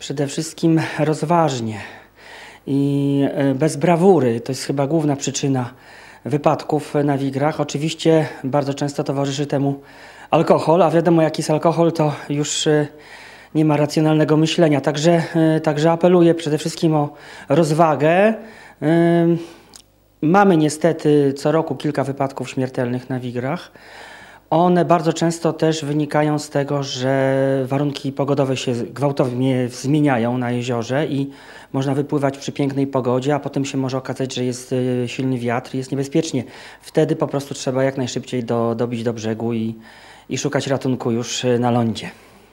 Przede wszystkim rozważnie i bez brawury. To jest chyba główna przyczyna wypadków na wigrach. Oczywiście bardzo często towarzyszy temu alkohol, a wiadomo, jaki jest alkohol, to już nie ma racjonalnego myślenia. Także apeluję przede wszystkim o rozwagę. Mamy niestety co roku kilka wypadków śmiertelnych na wigrach. One bardzo często też wynikają z tego, że warunki pogodowe się gwałtownie zmieniają na jeziorze i można wypływać przy pięknej pogodzie, a potem się może okazać, że jest silny wiatr i jest niebezpiecznie. Wtedy po prostu trzeba jak najszybciej dobić do brzegu i szukać ratunku już na lądzie.